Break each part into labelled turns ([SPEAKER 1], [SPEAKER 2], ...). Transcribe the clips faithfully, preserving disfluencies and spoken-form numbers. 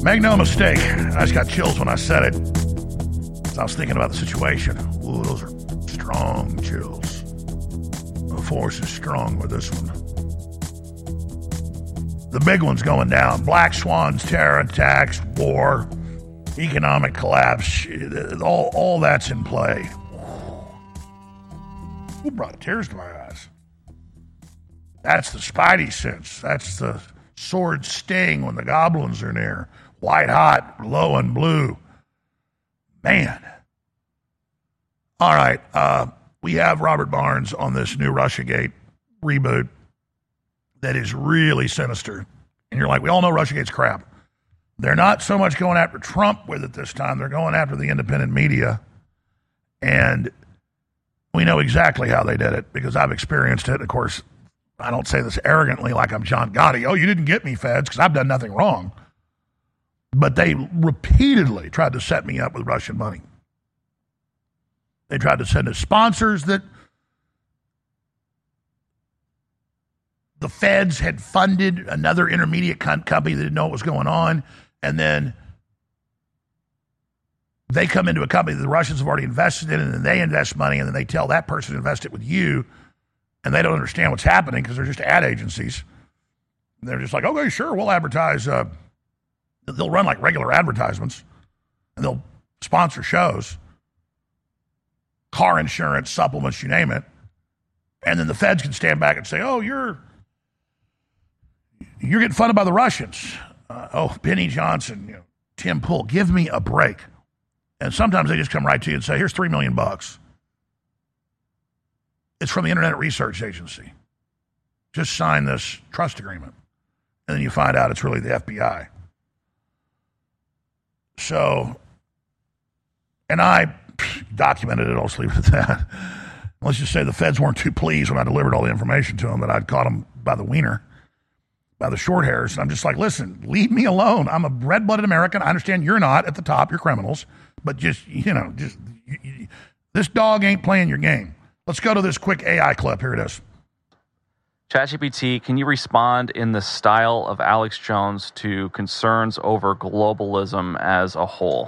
[SPEAKER 1] Make no mistake, I just got chills when I said it. I was thinking about the situation. Ooh, those are strong chills. The force is strong with this one. The big one's going down. Black swans, terror attacks, war, economic collapse. All, all that's in play. Who brought tears to my eyes? That's the Spidey sense. That's the sword sting when the goblins are near. White hot, low and blue. Man. All right. Uh, we have Robert Barnes on this new Russiagate reboot that is really sinister. And you're like, we all know Russiagate's crap. They're not so much going after Trump with it this time. They're going after the independent media. And we know exactly how they did it because I've experienced it. Of course, I don't say this arrogantly like I'm John Gotti. Oh, you didn't get me, feds, because I've done nothing wrong. But they repeatedly tried to set me up with Russian money. They tried to send us sponsors that the feds had funded another intermediate com- company that didn't know what was going on. And then they come into a company that the Russians have already invested in, and then they invest money, and then they tell that person to invest it with you, and they don't understand what's happening because they're just ad agencies. And they're just like, okay, sure, we'll advertise. Uh, they'll run like regular advertisements, and they'll sponsor shows, car insurance, supplements, you name it. And then the feds can stand back and say, oh, you're you're getting funded by the Russians. Uh, oh, Benny Johnson, you know, Tim Pool, give me a break. And sometimes they just come right to you and say, here's three million bucks. It's from the Internet Research Agency. Just sign this trust agreement. And then you find out it's really the F B I. So, and I documented it, I'll just leave it at that. Let's just say the feds weren't too pleased when I delivered all the information to them that I'd caught them by the wiener, by the short hairs. And I'm just like, listen, leave me alone. I'm a red-blooded American. I understand you're not at the top. You're criminals. But just, you know, just you, you, this dog ain't playing your game. Let's go to this quick A I clip. Here it is.
[SPEAKER 2] ChatGPT, can you respond in the style of Alex Jones to concerns over globalism as a whole?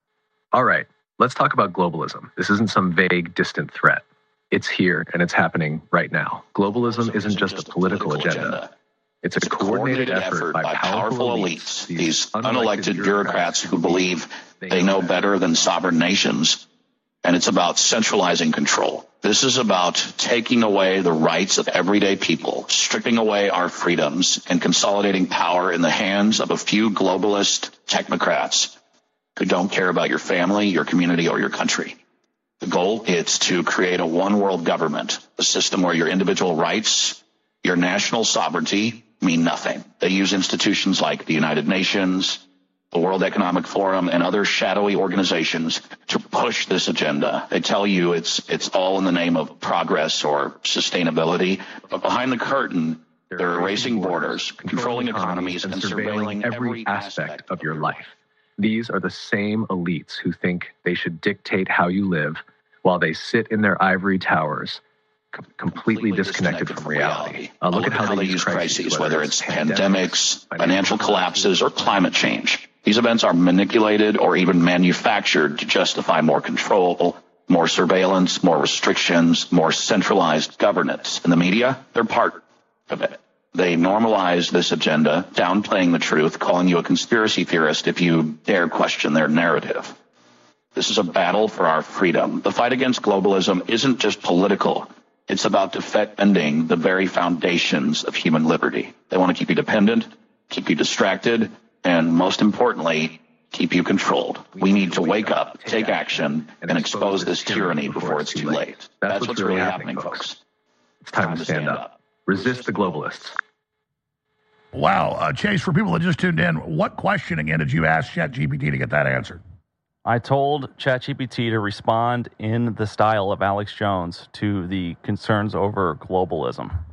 [SPEAKER 3] All right, let's talk about globalism. This isn't some vague, distant threat. It's here, and it's happening right now. Globalism isn't just a political agenda. It's a coordinated effort by powerful elites,
[SPEAKER 4] these unelected bureaucrats who believe they know better than sovereign nations. And it's about centralizing control. This is about taking away the rights of everyday people, stripping away our freedoms, and consolidating power in the hands of a few globalist technocrats who don't care about your family, your community, or your country. The goal is to create a one-world government, a system where your individual rights, your national sovereignty mean nothing. They use institutions like the United Nations, the World Economic Forum, and other shadowy organizations to push this agenda. They tell you it's it's all in the name of progress or sustainability, but behind the curtain, they're erasing borders, controlling economies, and surveilling every aspect of your life.
[SPEAKER 3] These are the same elites who think they should dictate how you live while they sit in their ivory towers, com- completely, completely disconnected, disconnected from reality. reality. Uh, look, look at how, how they use crises, crises whether, whether it's pandemics, financial collapses, or climate change. These events are manipulated or even manufactured to justify more control, more surveillance, more restrictions, more centralized governance. And the media, they're part of it. They normalize this agenda, downplaying the truth, calling you a conspiracy theorist if you dare question their narrative. This is a battle for our freedom. The fight against globalism isn't just political. It's about defending the very foundations of human liberty. They want to keep you dependent, keep you distracted, and most importantly, keep you controlled. We need to wake up, take action, and expose this tyranny before it's too late. That's what's really happening, folks. It's time to stand up. Resist the globalists.
[SPEAKER 1] Wow. Uh, Chase, for people that just tuned in, what question again did you ask ChatGPT to get that answered?
[SPEAKER 2] I told ChatGPT to respond in the style of Alex Jones to the concerns over globalism.